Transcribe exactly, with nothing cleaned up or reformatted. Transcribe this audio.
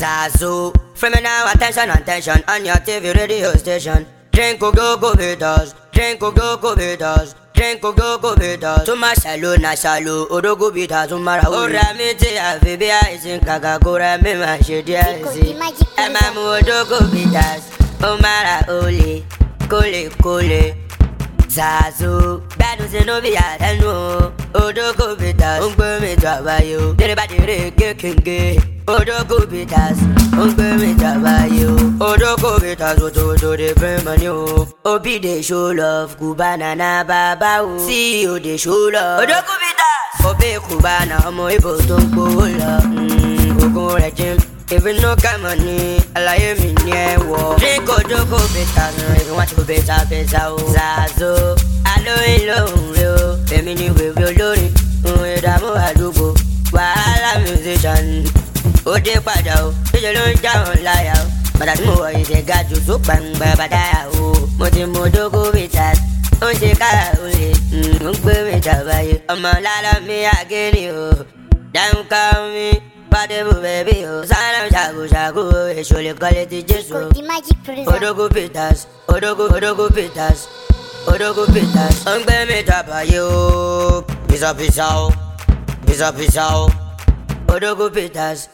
Zazu, free me now, attention, attention, on your T V radio station. Drink go go go beaters, drink go go go beaters, drink go go go beaters. To my shallow, na shallow, odo go beaters, to my ora me te afibi aisin kaka kora me ma shedi aisin. Ema mu odo go beaters, o mara ole, kole kole. Zazu, badu se no bi atenu, odo go beaters, ungbe me trabayo, dere ba dere ke kenge. Odo go beaters, ungbe me trabayo, odo go beaters, odo odo de money o. Obi de show love, Cubana na baba o. See you de show love, odo go beaters. Obi Cubana, omo ibo to n gbowó lọ. Ogun rẹ̀ jim, even no kind money, alaye mi ni ẹ wọ. Drink odo go beaters, if you want to better better o. Zazu, alóyin lóhùn rẹ o, èmi ni wèwè olórin, ohun ìdààmú àdúgbò, wàhálà musician. Ode padà o, ṣíṣe ló ń já wọn láyà o. Bàtà tí mo wọ̀ yìí ṣe ga jù tó gbàngbà bàdáyà o. Mo ti mú dógó bitters, ó ń ṣe kára olè, ń gbé mi tàbáyé. Ọmọ lálọ́ mi àgérí o, dáhùn ká mi, pàdé bò bẹ́bí o. Sáárà ṣàkóṣàkó o, èso lè kọ́lé ti Jésù o. Odogo bitters, odogo odogo bitters, odogo bitters. Ó ń gbé mi tàbáyé o, pizza pizza o, pizza pizza o. Odogo bitters.